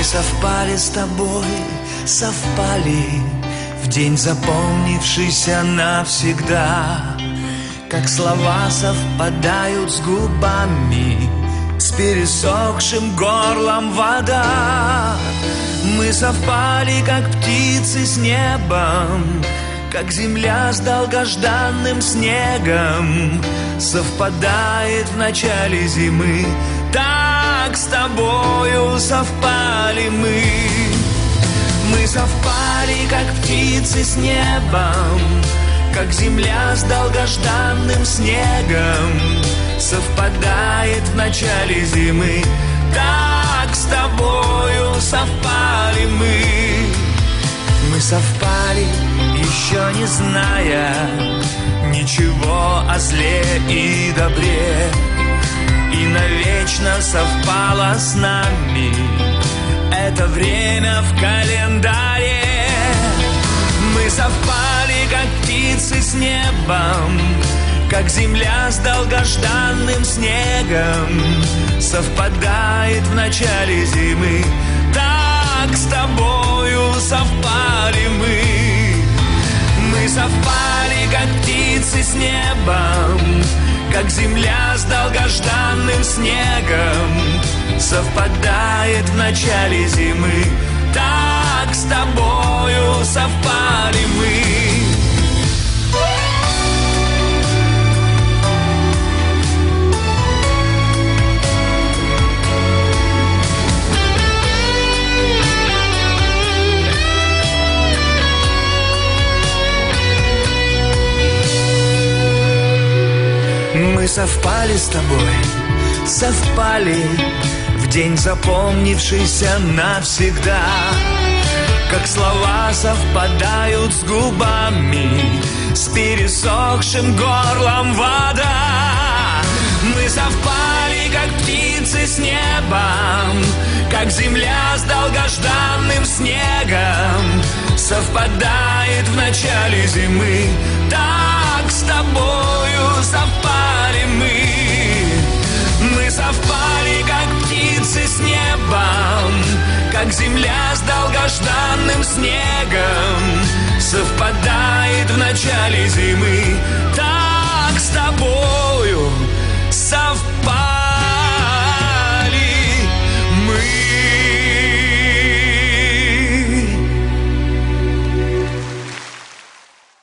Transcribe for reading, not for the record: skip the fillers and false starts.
Мы совпали с тобой, совпали в день, запомнившийся навсегда. Как слова совпадают с губами, с пересохшим горлом вода. Мы совпали, как птицы с небом, как земля с долгожданным снегом совпадает в начале зимы. Так с тобою совпали мы. Мы совпали, как птицы с небом, как земля с долгожданным снегом совпадает в начале зимы. Так с тобою совпали мы. Мы совпали, еще не зная ничего о зле и добре, и навечно совпало с нами это время в календаре. Мы совпали, как птицы с небом, как земля с долгожданным снегом совпадает в начале зимы. Так с тобою совпали мы. Мы совпали, как птицы с небом, как земля с долгожданным снегом совпадает в начале зимы. Так с тобою совпали мы. Мы совпали с тобой, совпали в день, запомнившийся навсегда. Как слова совпадают с губами, с пересохшим горлом вода. Мы совпали, как птицы с небом, как земля с долгожданным снегом совпадает в начале зимы. Так с тобою совпали мы. Мы совпали, как птицы с небом, как земля с долгожданным снегом совпадает в начале зимы. Так с тобою совпали.